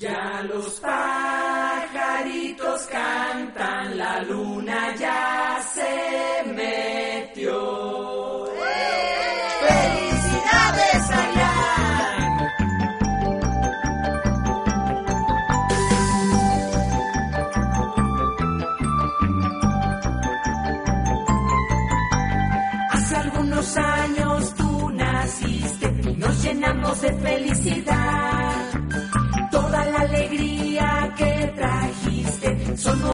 Ya los pajaritos cantan, la luna ya se metió. ¡Felicidades, Arián! Hace algunos años tú naciste y nos llenamos de felicidad. Toda la alegría que trajiste son